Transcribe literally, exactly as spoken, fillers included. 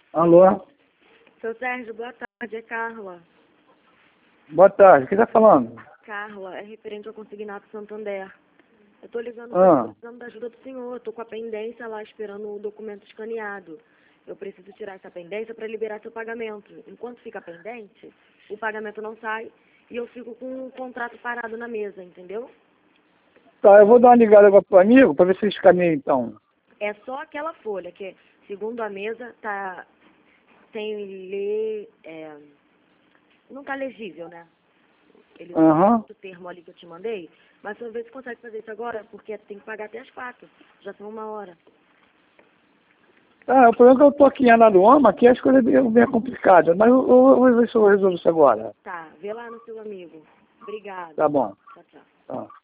Alô? Seu Sérgio, boa tarde, é Carla. Boa tarde, quem tá falando? Carla, é referente ao Consignato Santander. Eu tô ligando, Ah. tô precisando da ajuda do senhor, eu tô com a pendência lá esperando o documento escaneado. Eu preciso tirar essa pendência para liberar seu pagamento. Enquanto fica pendente, o pagamento não sai e eu fico com o contrato parado na mesa, entendeu? Tá, eu vou dar uma ligada agora pro amigo para ver se ele escaneia então. É só aquela folha que, segundo a mesa, tá sem ler, é, não tá legível, né? Ele usou Aham. o termo ali que eu te mandei, mas se eu ver se consegue fazer isso agora, porque tem que pagar até as quatro, já são uma hora. Ah, o problema é que eu tô aqui em Anaruama, aqui as coisas são bem complicadas, mas eu, eu, eu vou ver se eu resolvo isso agora. Tá, vê lá no seu amigo. Obrigada. Tá bom. Tchau, tchau. Tá.